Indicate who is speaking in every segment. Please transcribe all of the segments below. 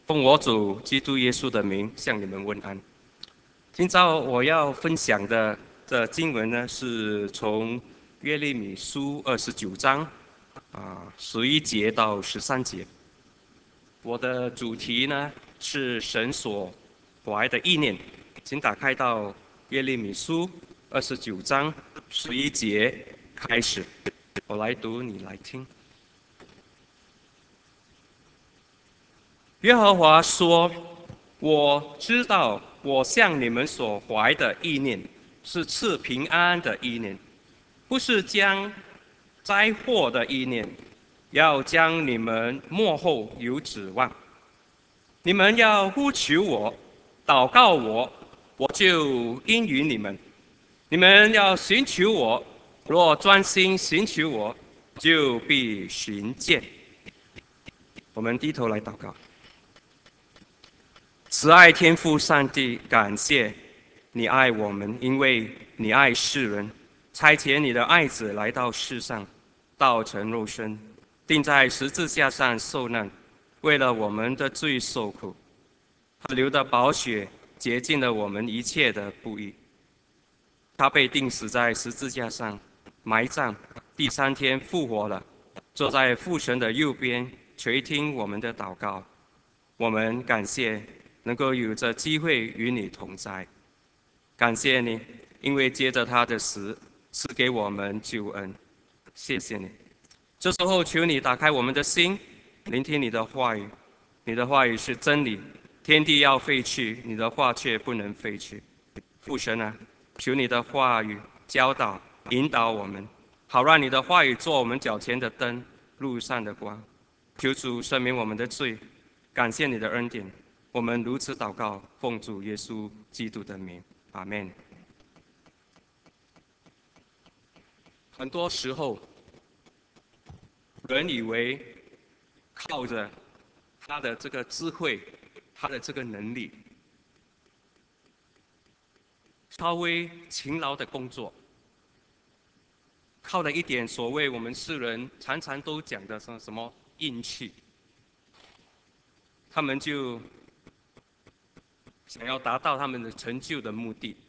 Speaker 1: 奉我主基督耶稣的名向你们问安。今朝我要分享的经文呢，是从约利米书29章11节到13节。我的主题呢是神所怀的意念，请打开到约利米书29章11节开始，我来读，你来听。耶和华说：“我知道我向你们所怀的意念是赐平安的意念，不是将灾祸的意念，要将你们末后有指望。你们要呼求我，祷告我，我就应允你们。你们要寻求我，若专心寻求我，就必寻见。”我们低头来祷告。慈爱天父上帝，感谢你爱我们，因为你爱世人，差遣你的爱子来到世上，道成肉身，钉在十字架上受难，为了我们的罪受苦。他流的宝血洁净了我们一切的不义。他被钉死在十字架上，埋葬，第3天复活了，坐在父神的右边，垂听我们的祷告。我们感谢能够有这机会与你同在，感谢你，因为接着他的死，赐给我们救恩。谢谢你。这时候求你打开我们的心，聆听你的话语。你的话语是真理，天地要废去，你的话却不能废去。父神啊，求你的话语教导、引导我们，好让你的话语做我们脚前的灯，路上的光。求主赦免我们的罪，感谢你的恩典。我们如此祷告，奉主耶稣基督的名，阿们。很多时候，人以为靠着他的这个智慧，他的这个能力，稍微勤劳的工作，靠了一点所谓我们世人常常都讲的什么运气，他们就想要达到他们的成就的目的。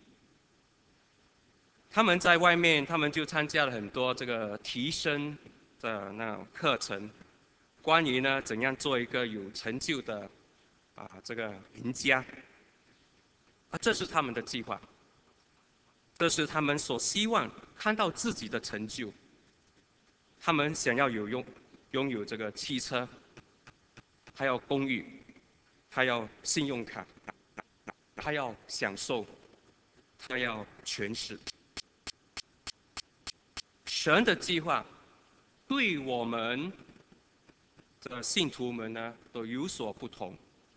Speaker 1: 他们在外面，他们就参加了很多这个提升的那种课程，关于呢怎样做一个有成就的这个赢家。这是他们的计划，这是他们所希望看到自己的成就。他们想要拥有这个汽车，还要公寓，还要信用卡，他要享受，他要权势。神的计划对我们的信徒们呢都有所不同。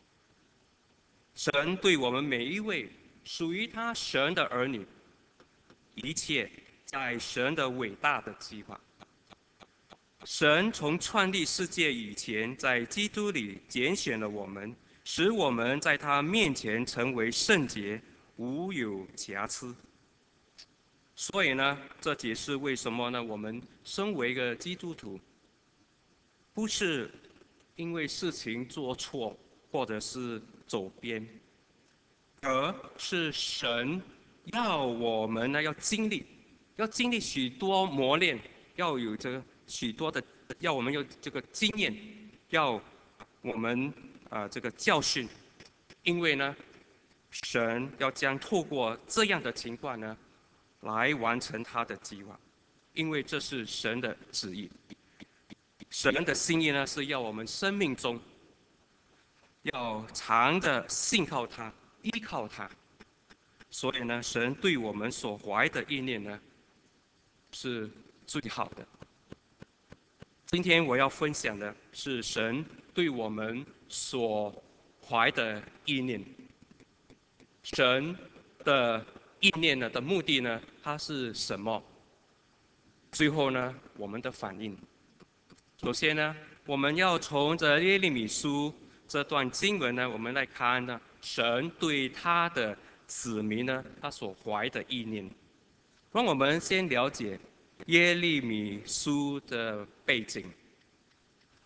Speaker 1: 神对我们每一位属于他神的儿女，一切在神的伟大的计划。神从创立世界以前，在基督里拣选了我们，使我们在他面前成为圣洁，无有瑕疵。所以呢，这解释为什么呢？我们身为一个基督徒，不是因为事情做错或者是走边，而是神要我们呢要经历许多磨练，要有这个许多的，要我们有这个经验，要我们这个教训，因为呢，神要将透过这样的情况呢，来完成他的计划，因为这是神的旨意。神的心意呢，是要我们生命中要常的信靠他、依靠他。所以呢，神对我们所怀的意念呢，是最好的。今天我要分享的是神对我们所怀的意念。神的意念呢的目的呢，它是什么？最后呢，我们的反应。首先呢，我们要从这耶利米书这段经文呢，我们来看呢，神对他的子民呢，他所怀的意念。让我们先了解耶利米书的背景。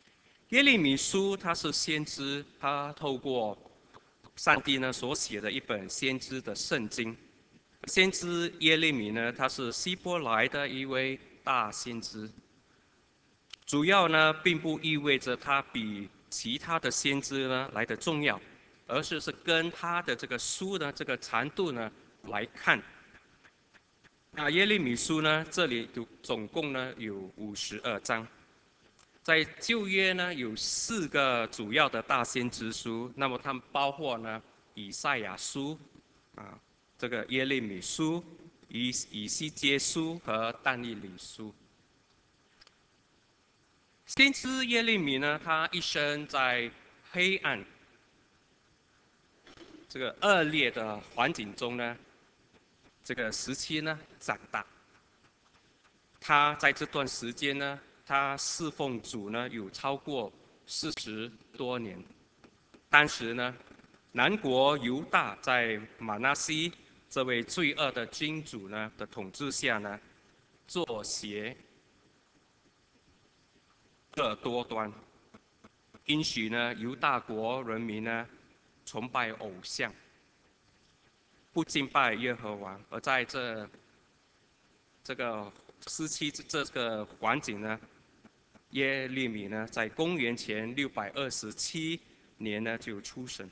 Speaker 1: 耶利米书他是先知，他透过上帝呢所写的一本先知的圣经。先知耶利米呢，他是希伯来的一位大先知。主要呢，并不意味着他比其他的先知呢来的重要，而是跟他的这个书呢这个长度呢来看。那耶利米书呢，这里总共呢有52章。在旧约呢有4个主要的大先知书，那么它们包括呢以赛亚书，这个耶利米书、以西结书和但以理书。先知耶利米呢，他一生在黑暗这个恶劣的环境中呢，这个时期呢长大。他在这段时间呢，他侍奉主呢有超过40多年。当时呢，南国犹大在马纳西这位罪恶的君主呢的统治下呢，作邪恶多端，允许呢犹大国人民呢崇拜偶像，不敬拜耶和华。而在这个时期这个环境呢，耶利米呢在公元前627年呢就出生。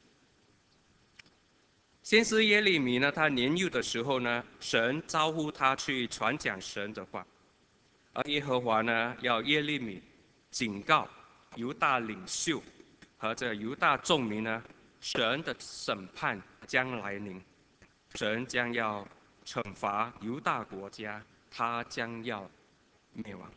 Speaker 1: 先知耶利米呢，他年幼的时候呢，神招呼他去传讲神的话，而耶和华呢要耶利米警告犹大领袖和这犹大众民呢，神的审判将来临，神将要惩罚犹大国家，他将要灭亡。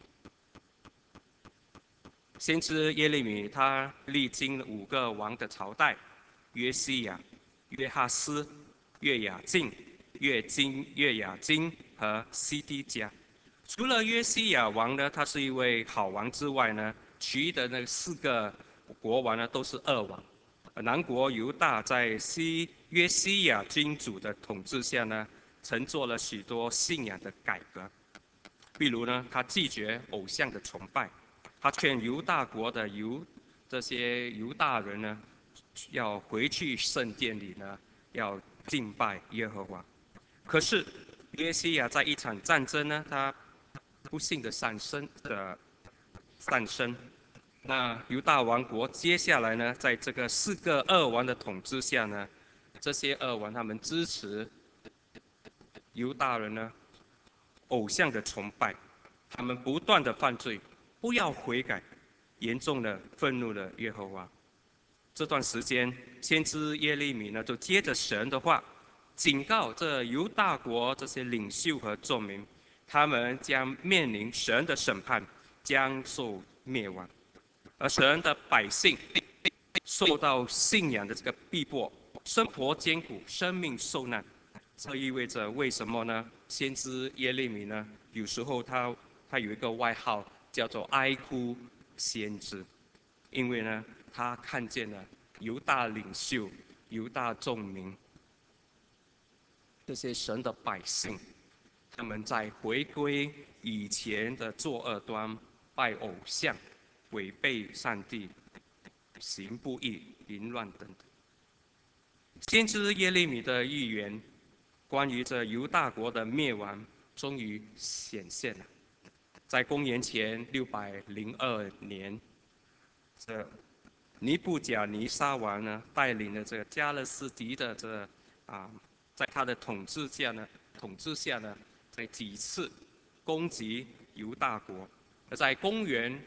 Speaker 1: 先知耶利米他历经5个王的朝代：约西亚、约哈斯、约雅敬、约雅金和西底家。除了约西亚王呢，他是一位好王之外呢，其余的那4个国王呢都是恶王。南国犹大在约西亚君主的统治下呢，曾做了许多信仰的改革。比如呢，他拒绝偶像的崇拜，他劝犹大国的这些犹大人呢，要回去圣殿里呢，要敬拜耶和华。可是约西亚在一场战争呢，他不幸的丧生。那犹大王国接下来呢，在这个4个恶王的统治下呢，这些恶王他们支持犹大人呢偶像的崇拜，他们不断的犯罪，不要悔改，严重的愤怒了耶和华。这段时间，先知耶利米呢就接着神的话，警告这犹大国这些领袖和众民，他们将面临神的审判，将受灭亡。而神的百姓受到信仰的这个逼迫，生活艰苦，生命受难。这意味着为什么呢？先知耶利米呢，有时候他有一个外号叫做哀哭先知，因为呢，他看见了犹大领袖、犹大众民这些神的百姓，他们在回归以前的作恶端、拜偶像、违背上帝、行不义、淫乱等等。先知耶利米的预言，关于这犹大国的灭亡，终于显现了。在公元前602年，这尼布甲尼撒王呢，带领了这个加勒斯迪的在他的统治下呢，在几次攻击犹大国。而在公元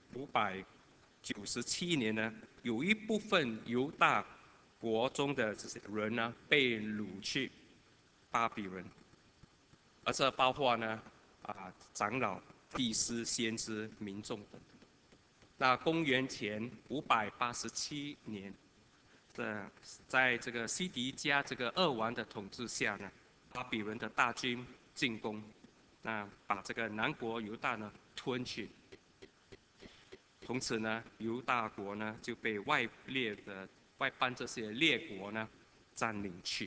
Speaker 1: 597年呢，有一部分犹大国中的这些人呢，被掳去巴比伦，而这包括呢长老、祭司、先知、民众等。那公元前587年，在这个西底家这个恶王的统治下呢，巴比伦的大军进攻，那把这个南国犹大呢吞去。从此呢，犹大国呢就被外邦这些列国呢占领去。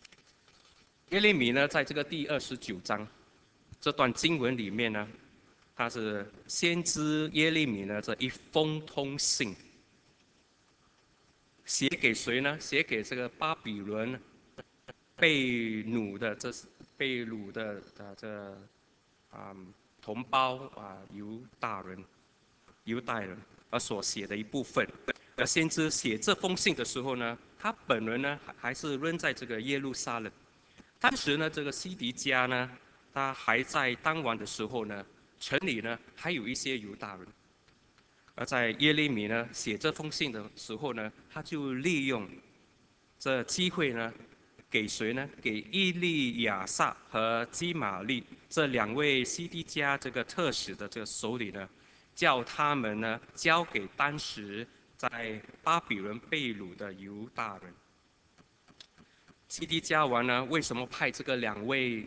Speaker 1: 耶利米呢，在这个第29章这段经文里面呢， 他是先知耶利米的这一封通信，写给谁呢？写给这个巴比伦被掳的这同胞犹太人而所写的一部分。而先知写这封信的时候呢，他本人呢还是仍在这个耶路撒冷。当时呢，这个西迪家呢，他还在当晚的时候呢，城里呢还有一些犹大人。而在耶利米呢写这封信的时候呢，他就利用这机会呢，给谁呢？给伊利亚撒和基玛利这两位西迪家这个特使的这个首领呢，叫他们呢交给当时在巴比伦被掳的犹大人。西迪家王呢，为什么派这个两位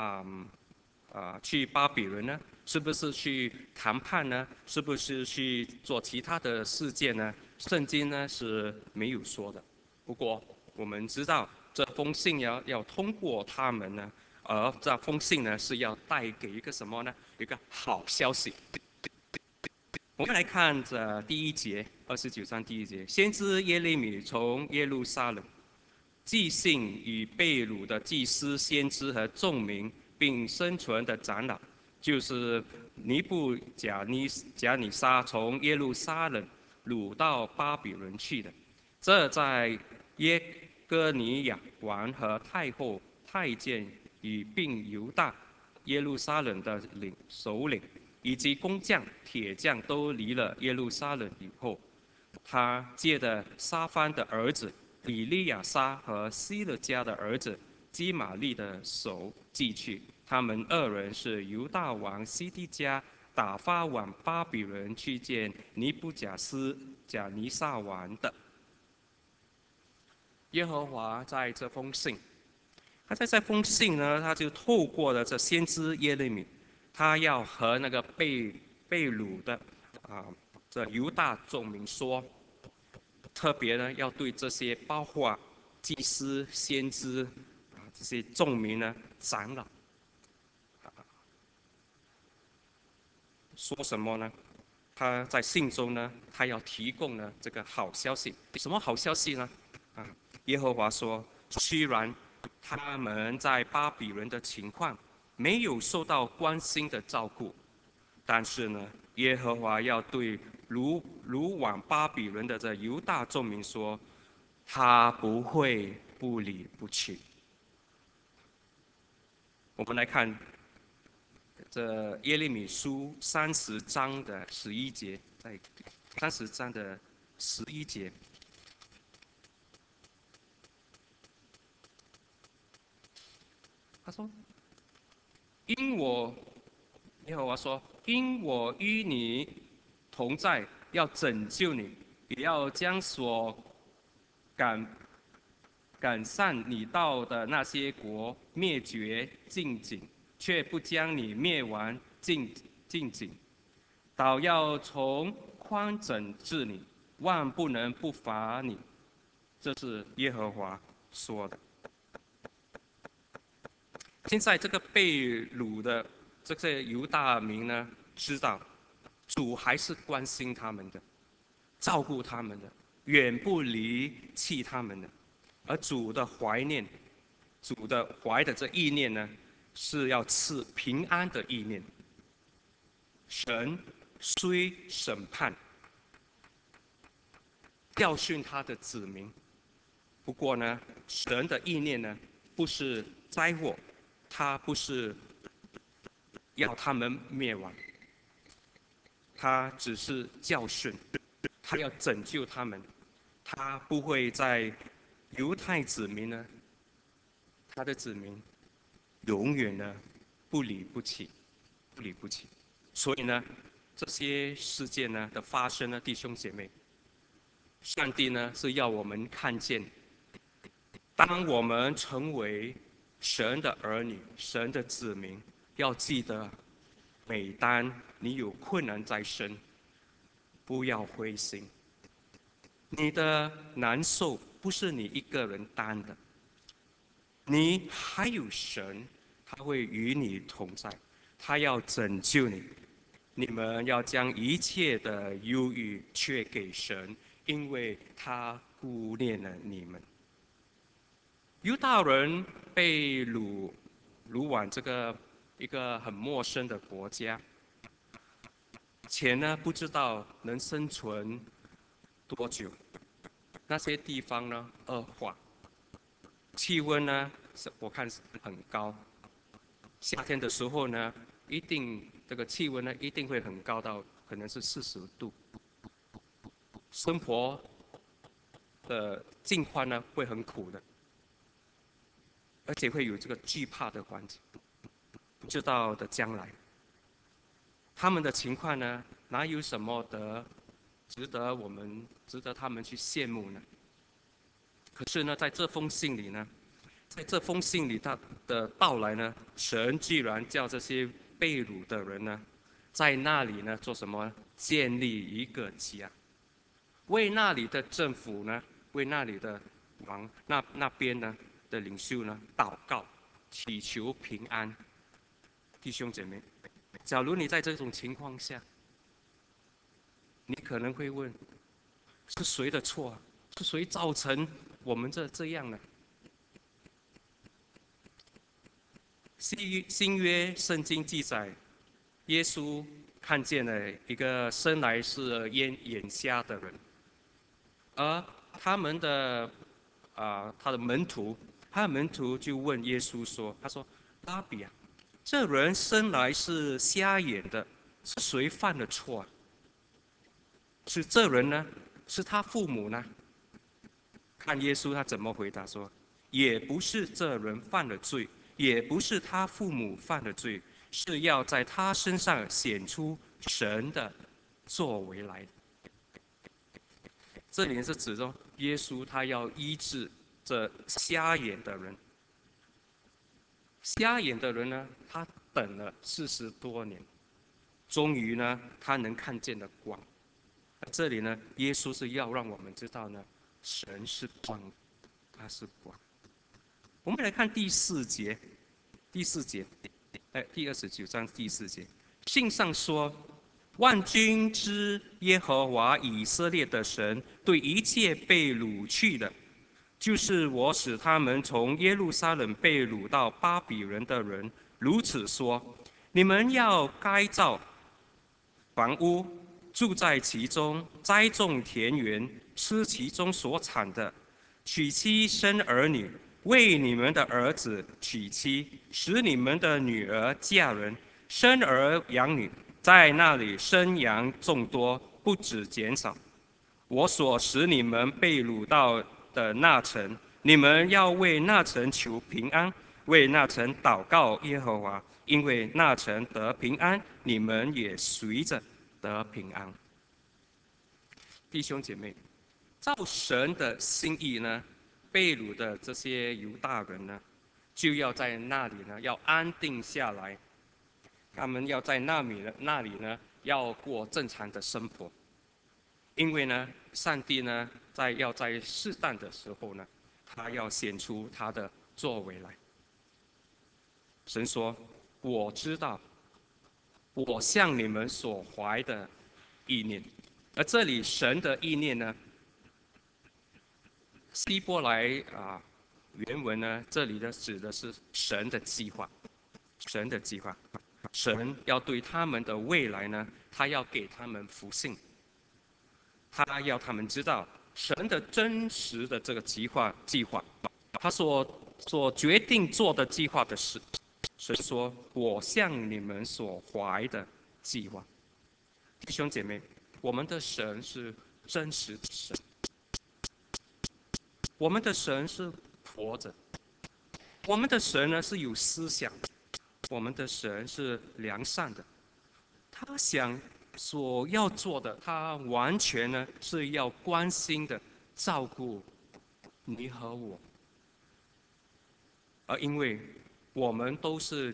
Speaker 1: 去巴比伦呢？是不是去谈判呢？是不是去做其他的事件呢？圣经呢是没有说的。不过我们知道这封信要通过他们呢，而这封信呢是要带给一个什么呢？一个好消息。我们来看这第一节，29章第一节，先知耶利米从耶路撒冷寄信与被掳的祭司、先知和众民，并生存的长老，就是尼布甲尼撒从耶路撒冷掳到巴比伦去的。这在耶哥尼亚王和太后、太监与并犹大、耶路撒冷的首领，以及工匠、铁匠都离了耶路撒冷以后，他借着沙番的儿子以利亚撒和希勒家的儿子基玛利的手寄去。他们二人是犹大王西底家打发往巴比伦去见尼布甲尼撒王的。耶和华在这封信，他在这封信呢，他就透过了这先知耶利米，他要和那个被掳的这犹大众民说，特别呢要对这些包括祭司、先知这些众民呢长老说什么呢？他在信中呢，他要提供呢这个好消息。什么好消息呢？耶和华说，虽然他们在巴比伦的情况没有受到关心的照顾，但是呢，耶和华要对掳往巴比伦的这犹大众民说，他不会不离不弃。我们来看这耶利米书30章的11节，在30章的11节，他说：“耶和华说，因我与你同在，要拯救你，也要将所赶上你到的那些国灭绝尽尽，却不将你灭亡尽尽。倒要从宽整治你，万不能不罚你。”这是耶和华说的。现在这个被掳的这些犹大民呢，知道主还是关心他们的，照顾他们的，远不离弃他们的。而主的怀念，主的怀的这意念呢，是要赐平安的意念。神虽审判、教训他的子民，不过呢，神的意念呢，不是灾祸，他不是要他们灭亡，他只是教训，他要拯救他们，他不会在犹太子民呢，他的子民永远的不离不弃，不离不弃。所以呢，这些事件呢的发生呢，弟兄姐妹，上帝呢是要我们看见，当我们成为神的儿女、神的子民，要记得，每当你有困难在身，不要灰心。你的难受不是你一个人担的，你还有神，他会与你同在，他要拯救你， 你们要将一切的忧郁却给神，因为他顾念了你们。犹大人被掳往这个一个很陌生的国家，且呢不知道能生存多久。那些地方呢恶化，气温呢我看是很高。夏天的时候呢，一定这个气温呢一定会很高到可能是40度。生活的境况呢会很苦的，而且会有这个惧怕的环境，不知道的将来。他们的情况呢，哪有什么值得他们去羡慕呢？可是呢，在这封信里呢，他的到来呢，神居然叫这些被掳的人呢，在那里呢做什么？建立一个家，为那里的政府呢，为那里的王那边呢的领袖呢祷告，祈求平安。弟兄姐妹，假如你在这种情况下，你可能会问：是谁的错？是谁造成我们这样呢？新约圣经记载，耶稣看见了一个生来是眼瞎的人，而他的门徒，就问耶稣说：“他说，拉比啊，这人生来是瞎眼的，是谁犯的错啊？是这人呢？是他父母呢？”看耶稣他怎么回答说：“也不是这人犯了罪，也不是他父母犯了罪，是要在他身上显出神的作为来的。”这里是指着耶稣他要医治这瞎眼的人。瞎眼的人呢，他等了40多年，终于呢，他能看见了光。这里呢，耶稣是要让我们知道呢，神是光，他是光。我们来看第4节，第29章第4节，信上说：“万军之耶和华以色列的神对一切被掳去的，就是我使他们从耶路撒冷被掳到巴比伦的人，如此说：你们要改造房屋，住在其中，栽种田园，吃其中所产的，娶妻生儿女，为你们的儿子娶妻，使你们的女儿嫁人，生儿养女，在那里生养众多，不止减少。我所使你们被掳到的那城，你们要为那城求平安，为那城祷告耶和华，因为那城得平安，你们也随着得平安。”弟兄姐妹，照神的心意呢，被掳的这些犹大人呢，就要在那里呢，要安定下来。他们要在那里呢，要过正常的生活。因为呢，上帝呢，要在适当的时候呢，他要显出他的作为来。神说：“我知道，我向你们所怀的意念。”而这里神的意念呢，希伯来原文呢，这里的指的是神的计划，神的计划，神要对他们的未来呢，他要给他们福信，他要他们知道神的真实的这个计划，他所决定做的计划的事。神说：“我向你们所怀的计划。”弟兄姐妹，我们的神是真实的神，我们的神是活着，我们的神呢是有思想的，我们的神是良善的，他所要做的，他完全呢是要关心的照顾你和我，而因为我们都是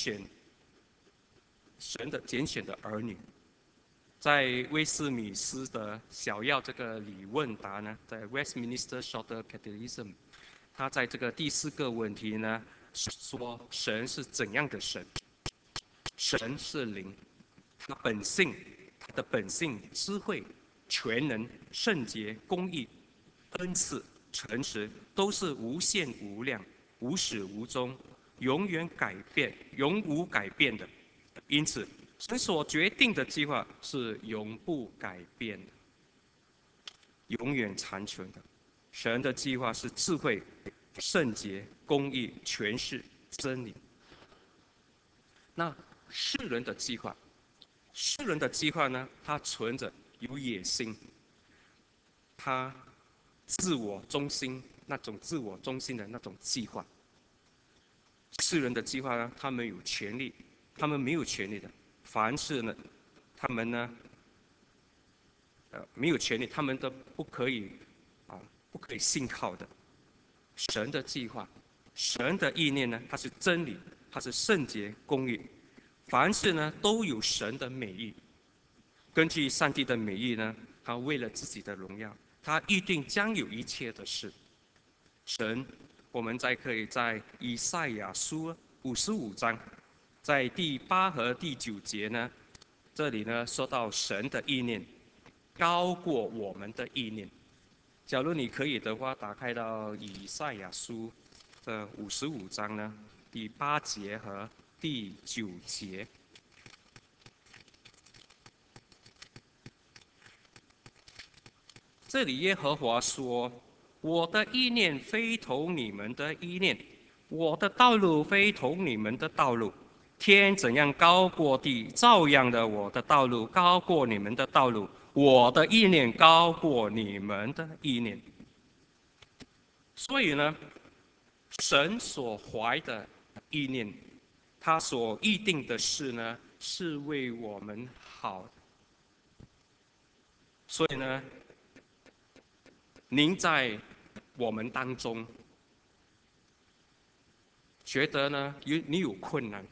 Speaker 1: 神的拣选的儿女。在威斯敏斯的小要这个理问答呢，在 Westminster Shorter Catechism， 他在这个第4个问题呢，说神是怎样的神？神是灵， 他本性，他的本性、智慧、全能、圣洁、公义、恩赐、诚实，都是无限无量、无始无终、永无改变的。因此，神所决定的计划是永不改变的，永远长存的。神的计划是智慧、圣洁、公义、权势、真理。那世人的计划，呢，他存着有野心，他自我中心的那种计划。世人的计划呢，他们有权利，他们没有权利的。凡是呢，他们呢，没有权利，他们都不可以信靠的。神的计划，神的意念呢，它是真理，它是圣洁、公义。凡事呢都有神的美意。根据上帝的美意呢，他为了自己的荣耀，他预定将有一切的事。神，我们可以在以赛亚书55章，在第8和第9节呢，这里呢说到神的意念高过我们的意念。假如你可以的话，打开到以赛亚书的55章呢，第8节和第9节。这里耶和华说：“我的意念非同你们的意念，我的道路非同你们的道路。天怎样高过地，照样的我的道路高过你们的道路，我的意念高过你们的意念。”所以呢，神所怀的意念，他所预定的事呢，是为我们好的。所以呢，您在我们当中觉得呢，你有困难，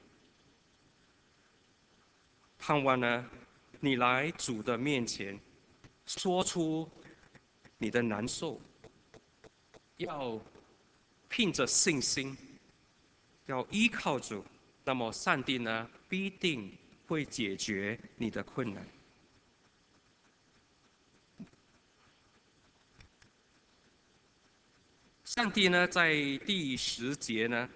Speaker 1: 盼望呢，你来主的面前，说出你的难受，要凭着信心，要依靠主，那么上帝呢，必定会解决你的困难。上帝呢，在第10节呢，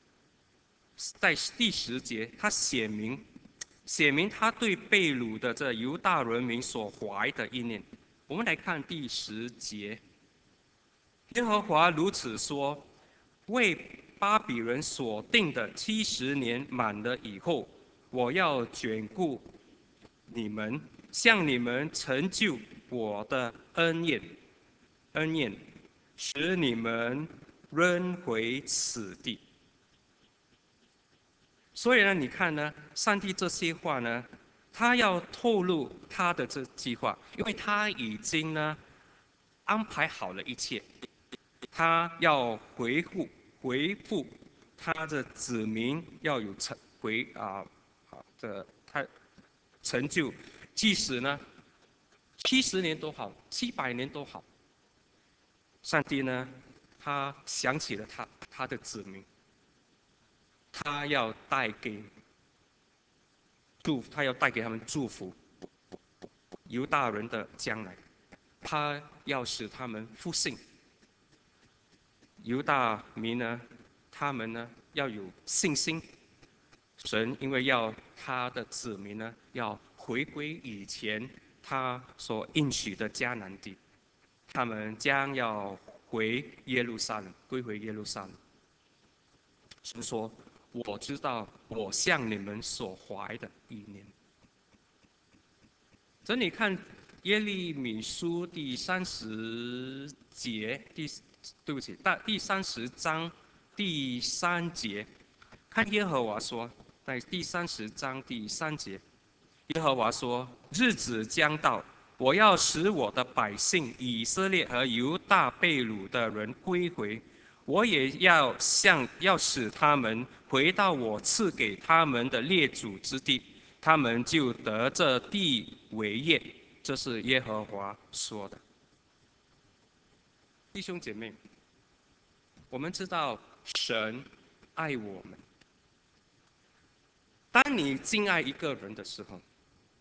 Speaker 1: 他写明他对被掳的这犹大人民所怀的意念。我们来看第10节，耶和华如此说：为巴比伦所定的70年满了以后，我要眷顾你们，向你们成就我的恩宴，使你们仍回此地。所以呢，你看呢，上帝这些话呢，他要透露他的这计划，因为他已经呢安排好了一切，他要回复他的子民，要有他成就，即使呢70年都好，700年都好，上帝呢，他想起了他的子民。他要带给他们祝福，犹大人的将来，他要使他们复兴。犹大民呢，他们呢要有信心。神因为要他的子民呢，要回归以前他所应许的迦南地，他们将要归回耶路撒冷。神说：“我知道我向你们所怀的意念。”这里看耶利米书第30节，对不起，第30章第3节，看耶和华说，在第30章第3节，耶和华说：“日子将到，我要使我的百姓以色列和犹大被掳的人归回。”我也要使他们回到我赐给他们的列祖之地，他们就得这地为业。这是耶和华说的。弟兄姐妹，我们知道神爱我们。当你敬爱一个人的时候，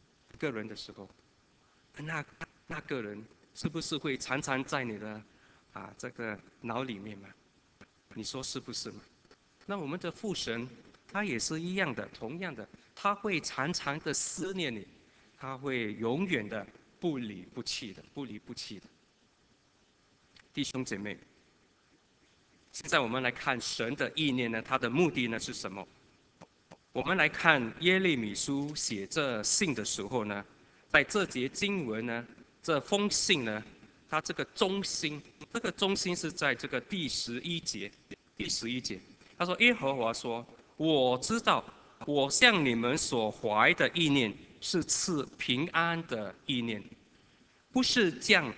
Speaker 1: 个人的时候，那个人是不是会常常在你的这个脑里面嘛？你说是不是嘛？那我们的父神他也是一样的，同样的，他会常常的思念你，他会永远的不离不弃的，不离不弃的。弟兄姐妹，现在我们来看神的意念呢，他的目的呢是什么？我们来看耶利米书写这信的时候呢，在这节经文呢，这封信呢，它这个中心，是在这个第11节。第11节，他说：“耶和华说，我知道，我向你们所怀的意念是赐平安的意念，不是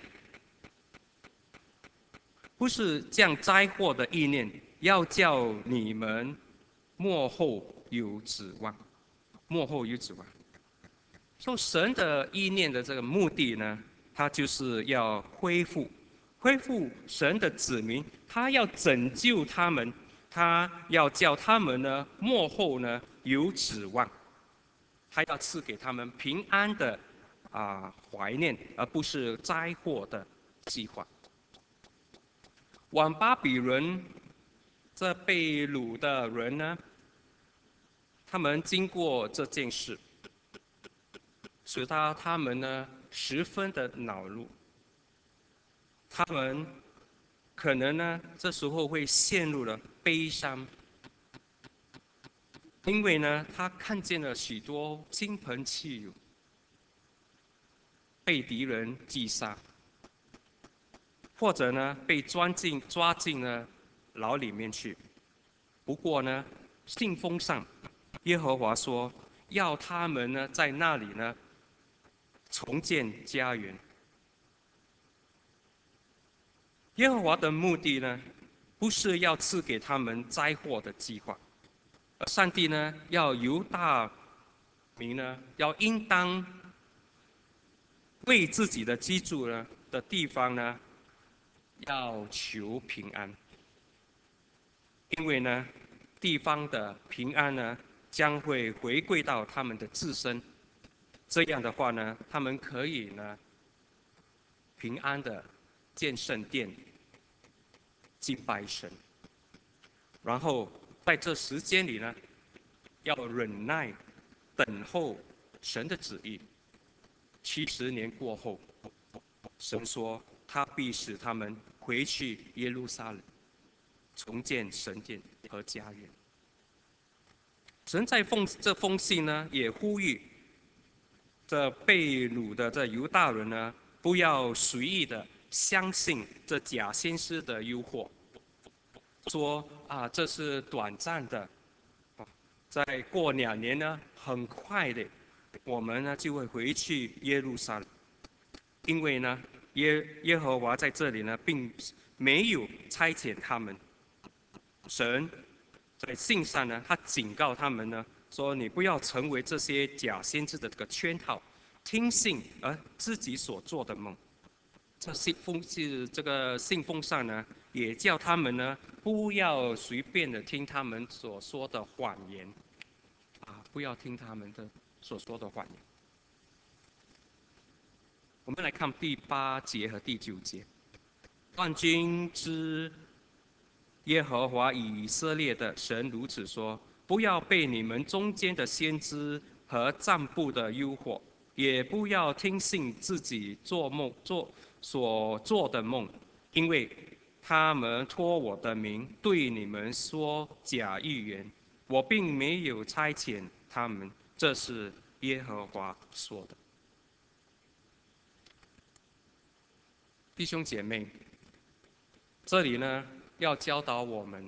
Speaker 1: 降灾祸的意念，要叫你们末后有指望。”幕后有指望。说神的意念的这个目的呢，他就是要恢复神的子民，他要拯救他们，他要叫他们呢幕后呢有指望，他要赐给他们平安的怀念，而不是灾祸的计划。往巴比伦这被掳的人呢，他们经过这件事，使他们呢十分的恼怒，他们可能呢这时候会陷入了悲伤，因为呢他看见了许多亲朋戚友被敌人击杀，或者呢被抓进了牢里面去。不过呢，信封上耶和华说要他们呢在那里呢重建家园。耶和华的目的呢，不是要赐给他们灾祸的计划，而上帝呢，要犹大民呢，要应当为自己的居住呢的地方呢，要求平安，因为呢，地方的平安呢，将会回归到他们的自身，这样的话呢，他们可以呢，平安的建圣殿，敬拜神。然后在这时间里呢，要忍耐等候神的旨意。70年过后，神说他必使他们回去耶路撒冷，重建神殿和家园。神在这封信呢，也呼吁这被掳的这犹大人呢，不要随意的相信这假先知的诱惑，说这是短暂的，再过2年呢，很快的，我们呢就会回去耶路撒冷，因为呢耶和华在这里呢，并没有差遣他们。神在信上呢，他警告他们呢，说你不要成为这些假先知的这个圈套，听信而自己所做的梦。这个信封上呢，也叫他们呢不要随便的听他们所说的谎言，不要听他们的所说的谎言。我们来看第8节和第9节，万军之耶和华以色列的神如此说：不要被你们中间的先知和占卜的诱惑，也不要听信自己所做的梦，因为他们托我的名对你们说假预言，我并没有差遣他们，这是耶和华说的。弟兄姐妹，这里呢要教导我们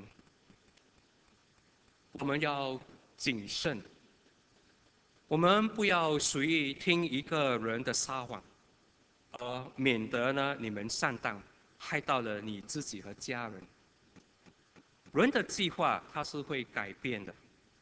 Speaker 1: 要谨慎，我们不要随意听一个人的撒谎，免得呢你们上当，害到了你自己和家人。人的计划它是会改变的，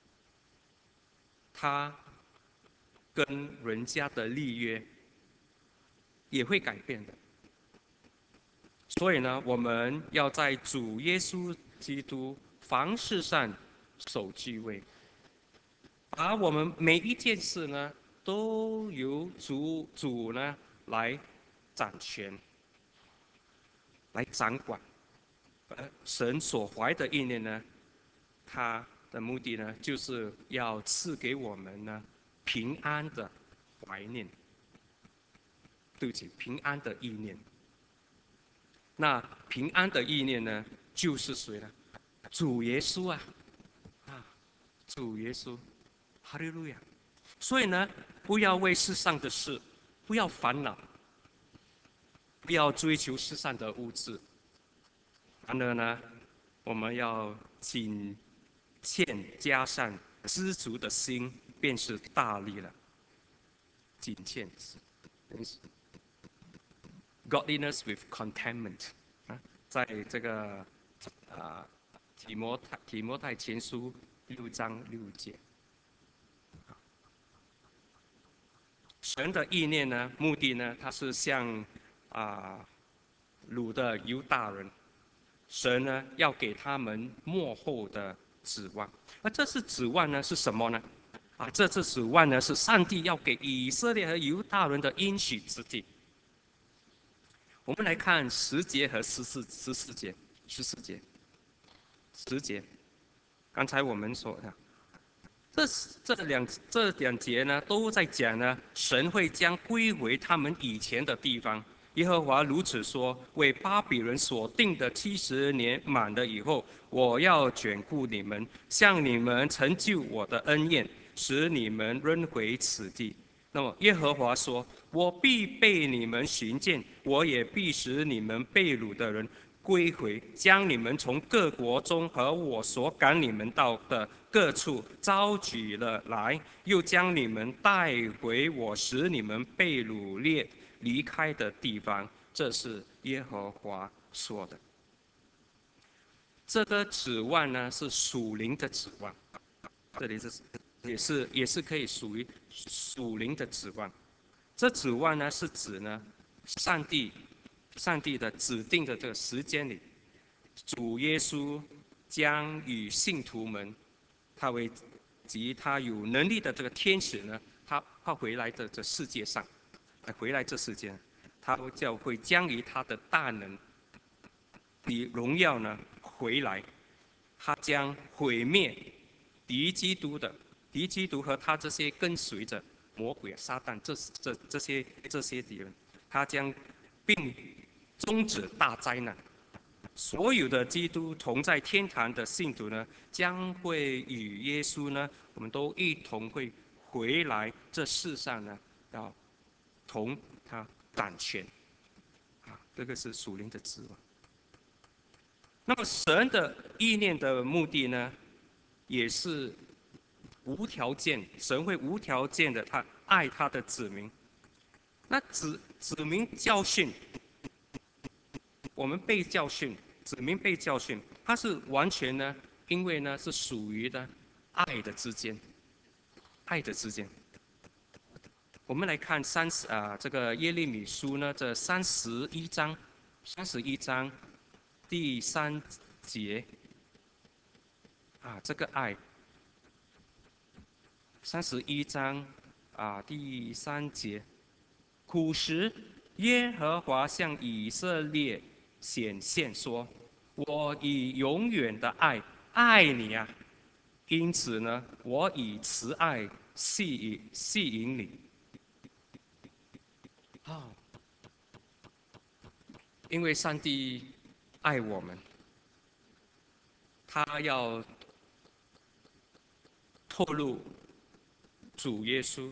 Speaker 1: 他跟人家的立约也会改变的。所以呢，我们要在主耶稣基督凡事上守居位，而我们每一件事呢， 都由主呢来掌权，来掌管。神所怀的意念呢，他的目的呢，就是要赐给我们呢平安的怀念，对不起，平安的意念。那平安的意念呢，就是谁呢？主耶稣啊，主耶稣，哈利路亚。所以呢，不要为世上的事，不要烦恼，不要追求世上的物质。然而呢，我们要谨欠加上知足的心，便是大力了。谨欠，godliness with contentment 啊，在这个提摩太前书6章6节。神的意念呢，目的呢，它是向掳的犹大人，神呢要给他们末后的指望。而这是指望呢是什么呢？这次指望呢是上帝要给以色列和犹大人的应许之地。我们来看10节和14节，10节。刚才我们说的。这两节呢，都在讲呢，神会将归回他们以前的地方。耶和华如此说：为巴比伦所定的70年满了以后，我要眷顾你们，向你们成就我的恩宴，使你们仍回此地。那么耶和华说：我必被你们寻见，我也必使你们被掳的人归回，将你们从各国中和我所赶你们到的各处招举了来，又将你们带回我使你们被掳掠离开的地方。这是耶和华说的。这个指望呢，是属灵的指望，这里也是可以属于属灵的指望。这指望呢，是指呢，上帝的指定的这个时间里，主耶稣将与信徒们，他为及他有能力的这个天使呢，他回来的这世界上，回来这世界，他会将以他的大能、以荣耀呢回来，他将毁灭敌基督和他这些跟随着魔鬼撒旦这些敌人，他将并终止大灾难。所有的基督同在天堂的信徒呢，将会与耶稣呢，我们都一同会回来这世上呢，要同他掌权。这个是属灵的指望。那么神的意念的目的呢，也是无条件，神会无条件的他爱他的子民。那子民教训，我们被教训，子民被教训，它是完全呢，因为呢是属于的爱的之间，爱的之间。我们来看这个耶利米书呢，这31章第3节这个爱，31章第3节，古时耶和华向以色列显现说：我以永远的爱爱你啊，因此呢，我以慈爱吸引你。因为上帝爱我们，他要透露主耶稣，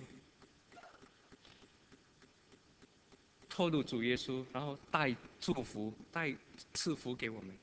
Speaker 1: 然后带祝福、带赐福给我们。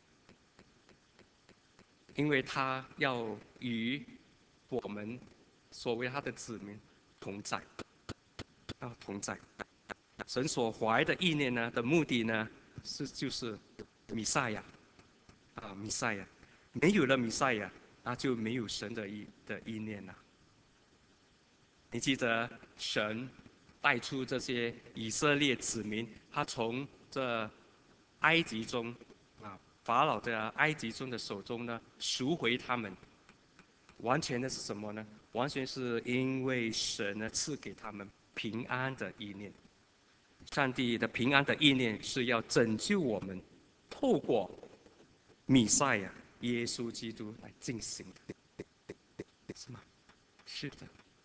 Speaker 1: 因为他要与我们所谓他的子民同在，同在。神所怀的意念呢的目的呢，就是弥赛亚，弥赛亚，没有了弥赛亚，那就没有神的意念了。你记得神带出这些以色列子民，他从这埃及中法老的埃及中的手中呢赎回他们，完全的是什么呢？ 完全是因为神呢赐给他们平安的意念。上帝的平安的意念是要拯救我们，透过弥赛亚耶稣基督来进行的，是吗？是的。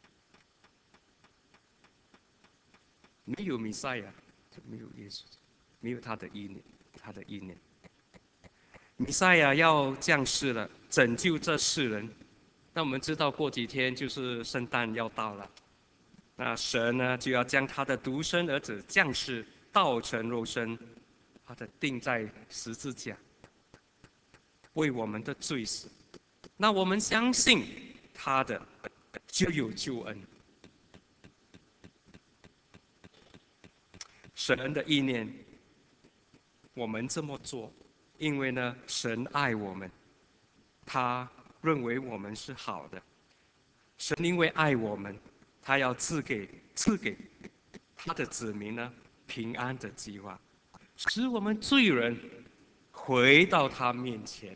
Speaker 1: 没有弥赛亚，就没有耶稣，没有他的意念，他的意念。弥赛亚要降世了，拯救这世人。那我们知道过几天就是圣诞要到了，那神呢就要将他的独生儿子降世，道成肉身，他的钉在十字架，为我们的罪死。那我们相信他的，就有救恩。神的意念，我们这么做，因为呢，神爱我们，他认为我们是好的。神因为爱我们，他要赐给他的子民呢平安的计划，使我们罪人回到他面前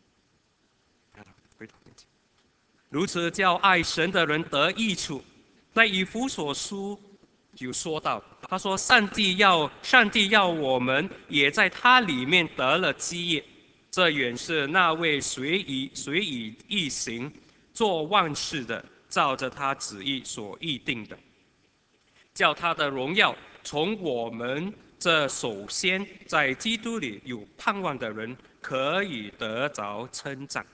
Speaker 1: 回到面前。如此叫爱神的人得益处。在以弗所书就说到，他说上帝要我们也在他里面得了基业，这原是那位随以义行做万事的，照着他旨意所预定的，叫他的荣耀从我们这首先在基督里有盼望的人可以得着称赞。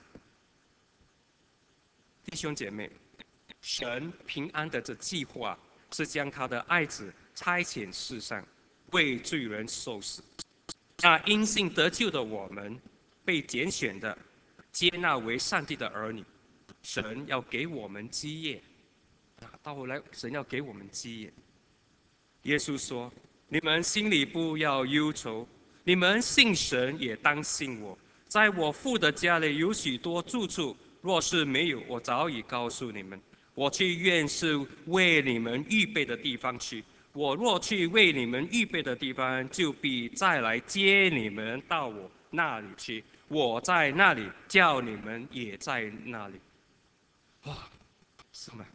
Speaker 1: 弟兄姐妹，神平安的这计划是将他的爱子差遣世上，为罪人受死。那因信得救的我们，被拣选的，接纳为上帝的儿女，神要给我们基业。到后来，神要给我们基业。耶稣说：“你们心里不要忧愁，你们信神也当信我。在我父的家里有许多住处，若是没有，我早已告诉你们。我去原是为你们预备的地方去。我若去为你们预备的地方，就必再来接你们到我那里去。我在那里，叫你们也在那里。”哇，是吗？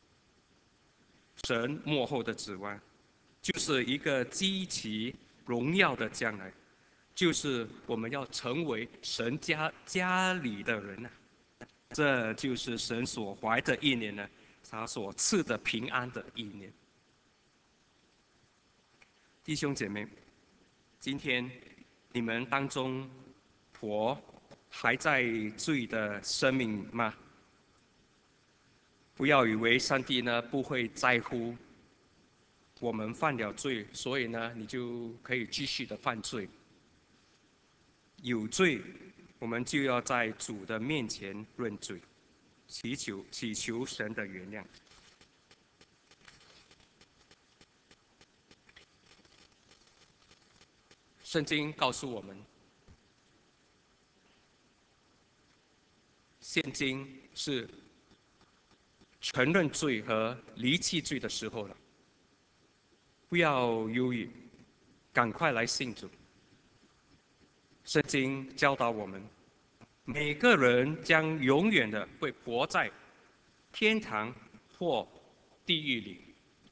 Speaker 1: 神幕后的指望，就是一个极其荣耀的将来，就是我们要成为神家里的人这就是神所怀的意念呢，他所赐的平安的意念。弟兄姐妹，今天你们当中还在罪的生命吗？不要以为上帝呢不会在乎我们犯了罪，所以呢你就可以继续的犯罪。有罪，我们就要在主的面前认罪，祈求神的原谅。圣经告诉我们，现今是承认罪和离弃罪的时候了。不要犹豫，赶快来信主。圣经教导我们，每个人将永远的会活在天堂或地狱里。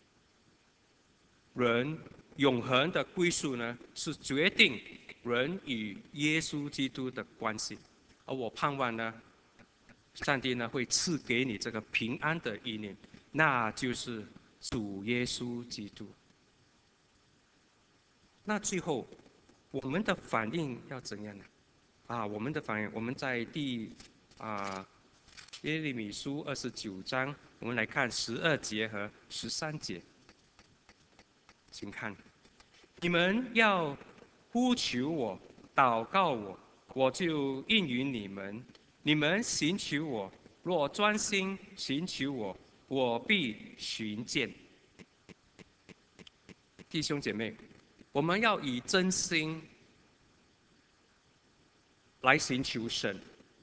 Speaker 1: 人永恒的归宿呢，是决定人与耶稣基督的关系。而我盼望呢，上帝呢会赐给你这个平安的意念，那就是主耶稣基督。那最后，我们的反应要怎样呢？我们的反应，我们在耶利米书29章，我们来看12节和13节，请看：你们要呼求我，祷告我，我就应允你们；你们寻求我，若专心寻求我，我必寻见。弟兄姐妹，我们要以真心来寻求神，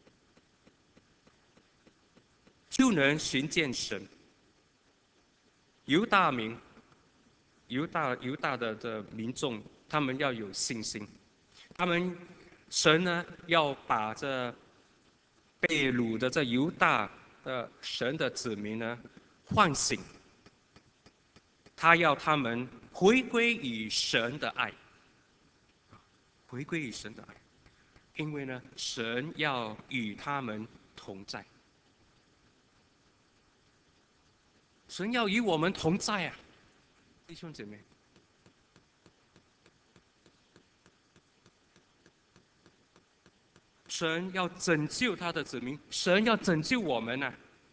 Speaker 1: 就能寻见神。犹大的民众，他们要有信心。神呢，要把这被掳的这犹大的神的子民呢唤醒，他要他们回归于神的爱，回归于神的爱，因为呢，神要与他们同在，神要与我们同在啊，弟兄姐妹。神要拯救他的子民，神要拯救我们呢、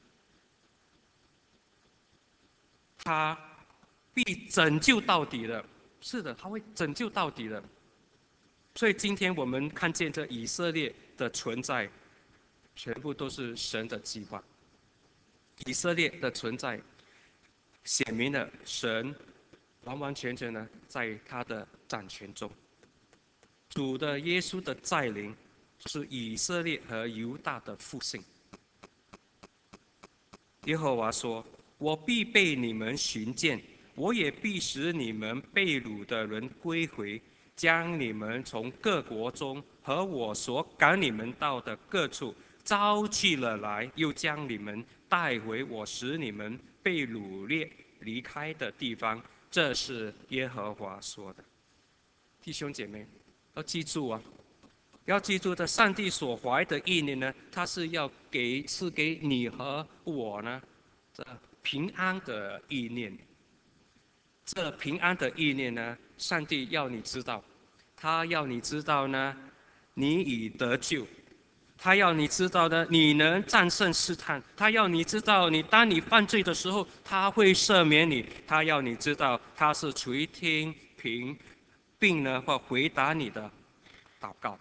Speaker 1: 他必拯救到底的。是的，他会拯救到底的。所以今天我们看见这以色列的存在，全部都是神的计划。以色列的存在，显明了神完完全全的在他的掌权中。主的耶稣的再临，是以色列和犹大的复兴。耶和华说：“我必被你们寻见，我也必使你们被掳的人归回，将你们从各国中和我所赶你们到的各处招去了来，又将你们带回我使你们被掳掠离开的地方。”这是耶和华说的。弟兄姐妹，要记住啊！要记住，这上帝所怀的意念呢，他是要赐给你和我呢，这平安的意念。这平安的意念呢，上帝要你知道，他要你知道呢，你已得救；他要你知道呢，你能战胜试探；他要你知道，当你犯罪的时候，他会赦免你；他要你知道，他是垂听并呢会回答你的祷告。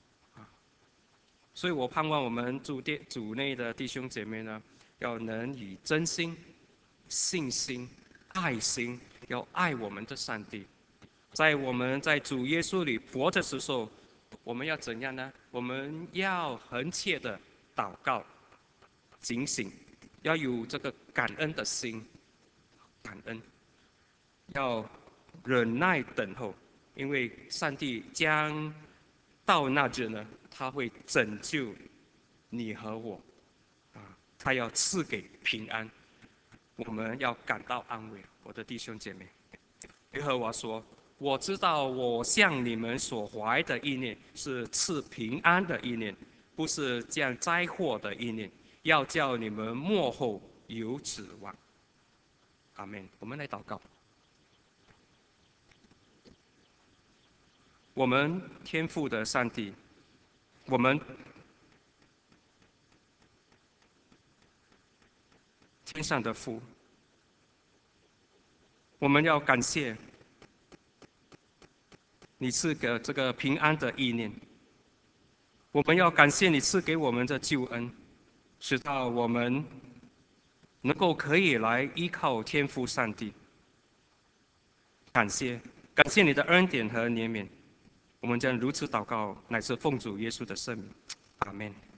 Speaker 1: 所以我盼望我们主内的弟兄姐妹呢，要能以真心、信心、爱心，要爱我们的上帝。在我们在主耶稣里活着的时候，我们要怎样呢？我们要恒切的祷告、警醒，要有这个感恩的心，感恩，要忍耐等候，因为上帝将到那日呢，他会拯救你和我，他要赐给平安，我们要感到安慰，我的弟兄姐妹。耶和华说：“我知道我向你们所怀的意念是赐平安的意念，不是降灾祸的意念，要叫你们末后有指望。”阿们。我们来祷告。我们天父的上帝，我们天上的父，我们要感谢你赐给这个平安的意念，我们要感谢你赐给我们的救恩，使到我们能够可以来依靠天父上帝。感谢你的恩典和怜悯，我们将如此祷告，乃是奉主耶稣的圣名，阿门。